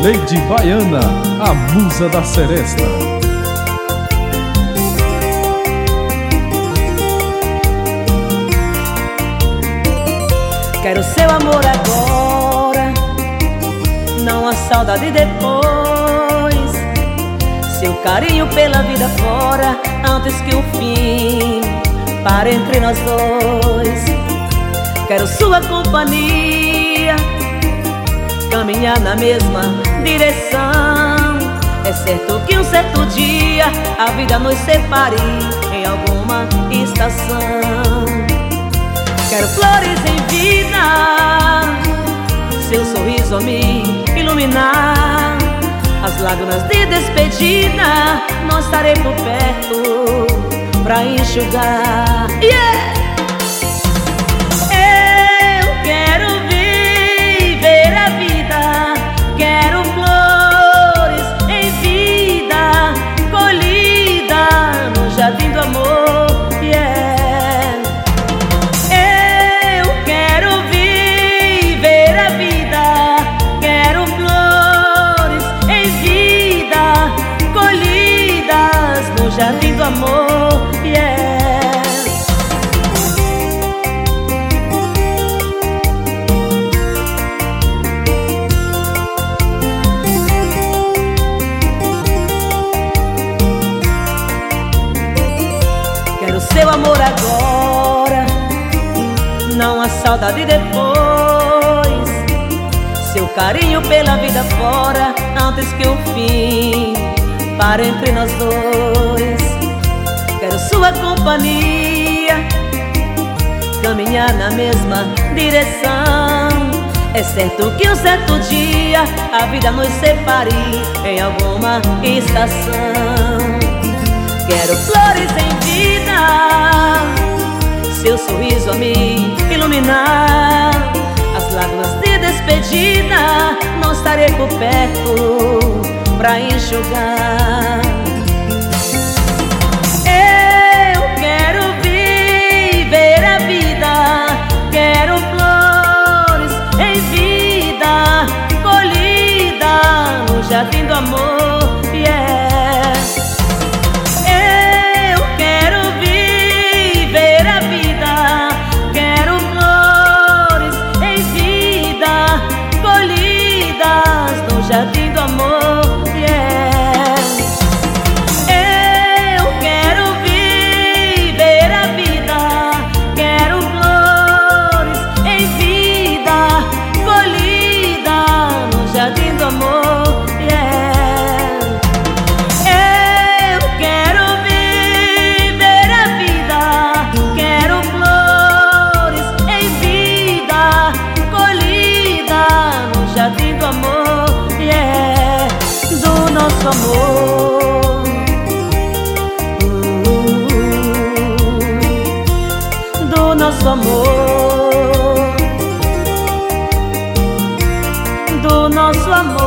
Lady Baiana, a musa da seresta. Quero seu amor agora, não há saudade depois. Seu carinho pela vida fora, antes que o fim pare entre nós dois. Quero sua companhia, caminhar na mesma direção. É certo que um certo dia a vida nos separe em alguma estação. Quero flores em vida, seu sorriso a me iluminar. As lágrimas de despedida, não estarei por perto pra enxugar. Yeah! Eu quero viver a vida, quero flores em vida, colhida no jardim do amor. Yeah! Eu quero viver a vida, quero flores em vida, colhidas no jardim do amor. Yeah! Quero seu amor agora, não há saudade depois. Seu carinho pela vida fora, antes que o fim pare entre nós dois. Quero sua companhia, caminhar na mesma direção. É certo que um certo dia a vida nos separe em alguma estação. Quero flores em vida, seu sorriso a me iluminar. As lágrimas de despedida, não estarei por perto pra enxugar. Eu quero viver a vida, quero flores em vida, colhida no jardim do amor. Yeah! Jardim do amor, yeah. Eu quero viver a vida, quero flores em vida, colhida no jardim do amor, yeah. Eu quero viver a vida, quero flores em vida, colhida no jardim do amor. Do nosso amor, do nosso amor, do nosso amor.